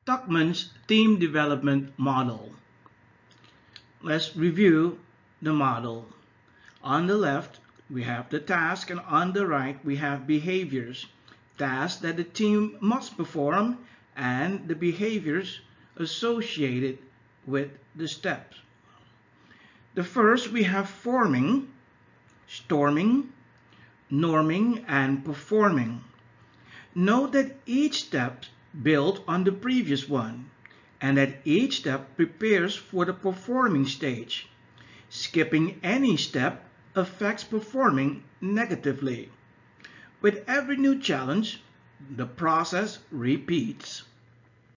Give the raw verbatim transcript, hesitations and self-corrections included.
Tuckman's team development model. Let's review the model. On the left, we have the task, and on the right, we have behaviors. Tasks that the team must perform and the behaviors associated with the steps. The first, we have forming, storming, norming, and performing. Note that each step builds on the previous one, and that each step prepares for the performing stage. Skipping any step affects performing negatively. With every new challenge, the process repeats.